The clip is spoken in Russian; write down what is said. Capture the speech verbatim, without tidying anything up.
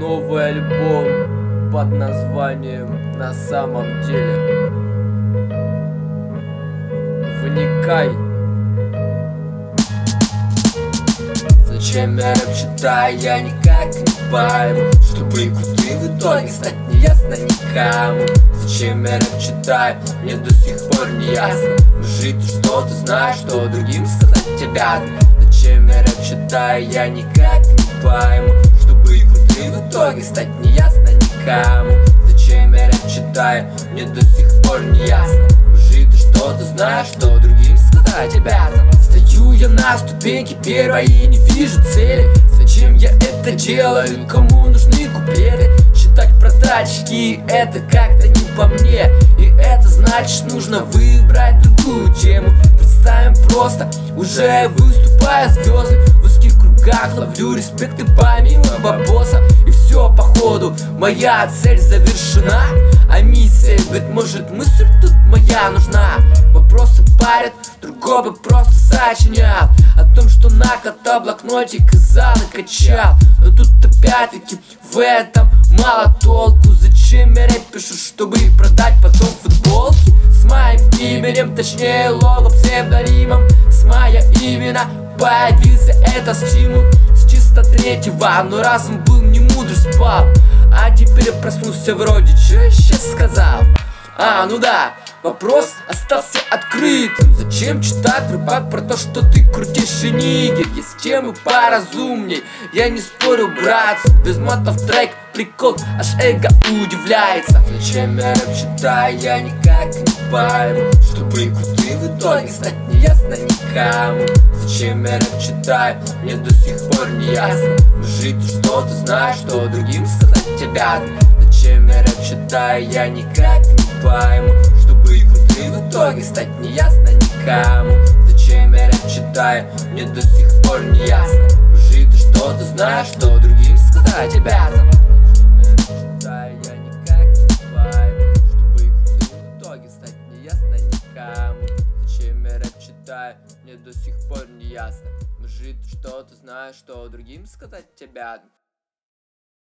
Новый альбом под названием «На самом деле». Вникай. Зачем я рэп читаю, я никак не пойму, чтобы крутым в итоге стать неясно никому. Зачем я рэп читаю, мне до сих пор не ясно. Может, ты что-то знаешь, что другим сказать тебя. Зачем я рэп читаю, я никак не пойму, чтобы крутым в итоге стать неясно никому. Зачем я рэп читаю, мне до сих пор не ясно. Может, ты что-то знаешь, что другим сказать обязан. Стою я на ступеньке первой и не вижу цели. Зачем я это делаю, кому нужны куплеты? Читать про тачки, это как-то не по мне. И это значит, нужно выбрать другую тему. Представим просто, уже выступая звезды. В узких кругах ловлю респект и помимо бабоса. И все походу, моя цель завершена. А миссия, быть может, мысль тут моя нужна. Вопросы парят, другой бы просто сочинял о том, что накатал блокнотик и залы качал. Но тут опять-таки в этом мало толку. Зачем я рэп пишу, чтобы продать потом футболки? С моим именем, точнее лого псевдонимом. С моя имена появился этот стимул. С чисто третьего, но разум был не мудр, спал. А теперь я проснулся вроде, что я сейчас сказал? А, ну да, вопрос остался открытым. Зачем читать рэпак про то, что ты крутишь и нигер? Есть темы поразумней, я не спорю, братцы. Без матов трек, прикол, аж эго удивляется. Зачем я рэп читаю, я никак не пойму, чтобы крутым в итоге стать неясно никому. Зачем я рэп читаю, мне до сих пор не ясно. Может, ты что-то знаешь, что другим сказать тебя. Зачем я рэп читаю, я никак не пойму, чтобы крутым в итоге стать неясно никому. Зачем я рэп читаю, мне до сих пор не ясно. Может, ты что-то знаешь, что другим сказать обязан. Зачем я рэп читаю, я никак не пойму, чтобы крутым в итоге стать неясно никому. Зачем я рэп читаю, мне до сих пор не ясно. Может, ты что-то знаешь, что другим сказать обязан.